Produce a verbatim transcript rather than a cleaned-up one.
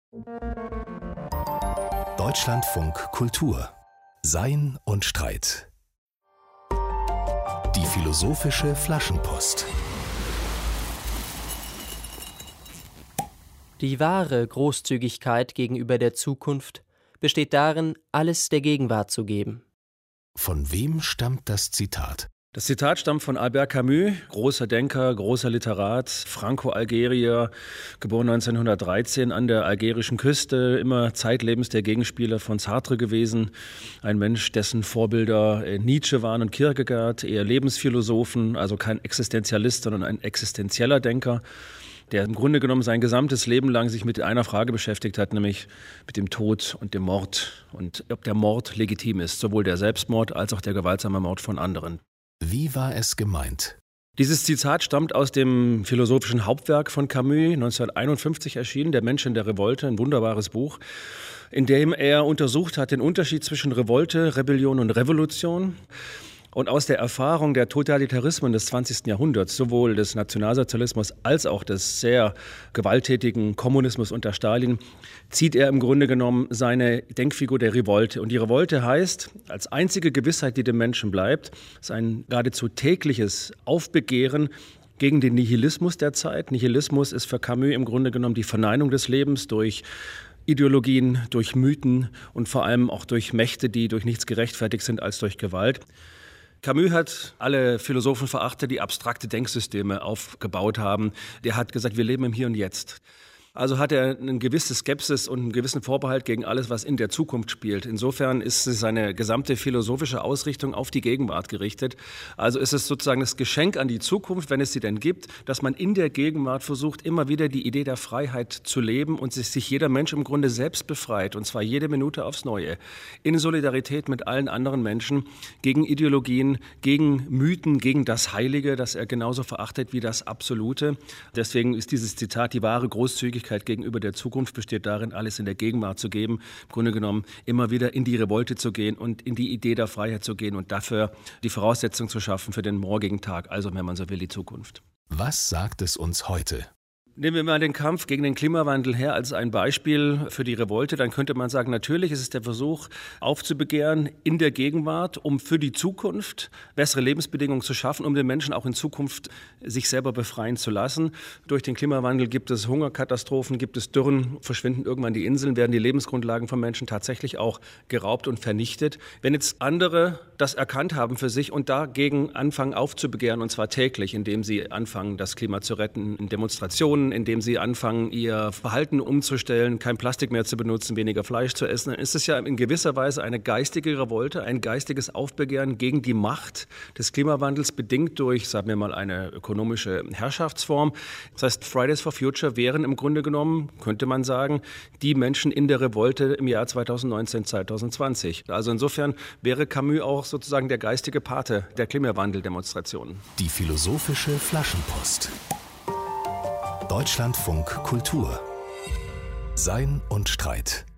Deutschlandfunk Kultur. Sein und Streit. Die philosophische Flaschenpost. Die wahre Großzügigkeit gegenüber der Zukunft besteht darin, alles der Gegenwart zu geben. Von wem stammt das Zitat? Das Zitat stammt von Albert Camus, großer Denker, großer Literat, Franco-Algerier, geboren neunzehnhundertdreizehn an der algerischen Küste, immer zeitlebens der Gegenspieler von Sartre gewesen. Ein Mensch, dessen Vorbilder Nietzsche waren und Kierkegaard, eher Lebensphilosophen, also kein Existenzialist, sondern ein existenzieller Denker, der im Grunde genommen sein gesamtes Leben lang sich mit einer Frage beschäftigt hat, nämlich mit dem Tod und dem Mord und ob der Mord legitim ist, sowohl der Selbstmord als auch der gewaltsame Mord von anderen. Wie war es gemeint? Dieses Zitat stammt aus dem philosophischen Hauptwerk von Camus, neunzehnhunderteinundfünfzig erschienen, Der Mensch in der Revolte, ein wunderbares Buch, in dem er untersucht hat den Unterschied zwischen Revolte, Rebellion und Revolution. Und aus der Erfahrung der Totalitarismen des zwanzigsten Jahrhunderts, sowohl des Nationalsozialismus als auch des sehr gewalttätigen Kommunismus unter Stalin, zieht er im Grunde genommen seine Denkfigur der Revolte. Und die Revolte heißt, als einzige Gewissheit, die dem Menschen bleibt, ist ein geradezu tägliches Aufbegehren gegen den Nihilismus der Zeit. Nihilismus ist für Camus im Grunde genommen die Verneinung des Lebens durch Ideologien, durch Mythen und vor allem auch durch Mächte, die durch nichts gerechtfertigt sind als durch Gewalt. Camus hat alle Philosophen verachtet, die abstrakte Denksysteme aufgebaut haben. Der hat gesagt, wir leben im Hier und Jetzt. Also hat er eine gewisse Skepsis und einen gewissen Vorbehalt gegen alles, was in der Zukunft spielt. Insofern ist seine gesamte philosophische Ausrichtung auf die Gegenwart gerichtet. Also ist es sozusagen das Geschenk an die Zukunft, wenn es sie denn gibt, dass man in der Gegenwart versucht, immer wieder die Idee der Freiheit zu leben und sich jeder Mensch im Grunde selbst befreit, und zwar jede Minute aufs Neue, in Solidarität mit allen anderen Menschen, gegen Ideologien, gegen Mythen, gegen das Heilige, das er genauso verachtet wie das Absolute. Deswegen ist dieses Zitat, die wahre Großzügigkeit gegenüber der Zukunft besteht darin, alles in der Gegenwart zu geben, im Grunde genommen immer wieder in die Revolte zu gehen und in die Idee der Freiheit zu gehen und dafür die Voraussetzung zu schaffen für den morgigen Tag, also wenn man so will, die Zukunft. Was sagt es uns heute? Nehmen wir mal den Kampf gegen den Klimawandel her als ein Beispiel für die Revolte. Dann könnte man sagen, natürlich ist es der Versuch, aufzubegehren in der Gegenwart, um für die Zukunft bessere Lebensbedingungen zu schaffen, um den Menschen auch in Zukunft sich selber befreien zu lassen. Durch den Klimawandel gibt es Hungerkatastrophen, gibt es Dürren, verschwinden irgendwann die Inseln, werden die Lebensgrundlagen von Menschen tatsächlich auch geraubt und vernichtet. Wenn jetzt andere das erkannt haben für sich und dagegen anfangen aufzubegehren, und zwar täglich, indem sie anfangen, das Klima zu retten, in Demonstrationen, indem sie anfangen, ihr Verhalten umzustellen, kein Plastik mehr zu benutzen, weniger Fleisch zu essen, dann ist es ja in gewisser Weise eine geistige Revolte, ein geistiges Aufbegehren gegen die Macht des Klimawandels, bedingt durch, sagen wir mal, eine ökonomische Herrschaftsform. Das heißt, Fridays for Future wären im Grunde genommen, könnte man sagen, die Menschen in der Revolte im Jahr zweitausendneunzehn, zweitausendzwanzig. Also insofern wäre Camus auch sozusagen der geistige Pate der Klimawandeldemonstrationen. Die philosophische Flaschenpost. Deutschlandfunk Kultur. Sein und Streit.